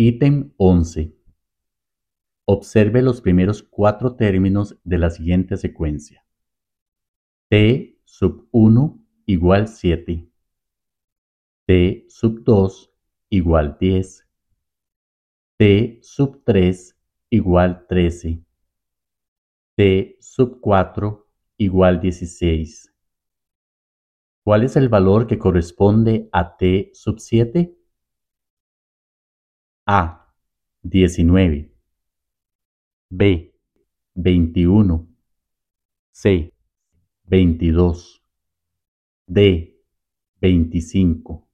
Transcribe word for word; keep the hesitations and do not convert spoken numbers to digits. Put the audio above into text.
Ítem once. Observe los primeros cuatro términos de la siguiente secuencia. T sub uno igual siete. T sub dos igual diez. T sub tres igual trece. T sub cuatro igual dieciséis. ¿Cuál es el valor que corresponde a T sub siete? A. diecinueve. B. veintiuno. C. veintidós. D. veinticinco.